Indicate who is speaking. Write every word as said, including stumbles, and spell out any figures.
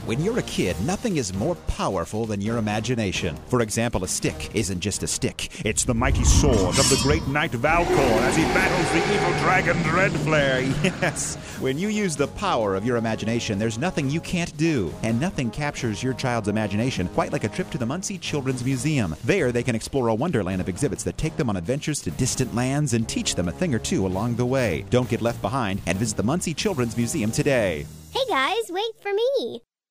Speaker 1: When you're a kid, nothing is more powerful than your imagination. For example, a stick isn't just a stick.
Speaker 2: It's the mighty sword of the great knight Valcor as he battles the evil dragon Dreadflare.
Speaker 1: Yes. When you use the power of your imagination, there's nothing you can't do. And nothing captures your child's imagination quite like a trip to the Muncie Children's Museum. There, they can explore a wonderland of exhibits that take them on adventures to distant lands and teach them a thing or two along the way. Don't get left behind and visit the Muncie Children's Museum today.
Speaker 3: Hey guys, wait for me.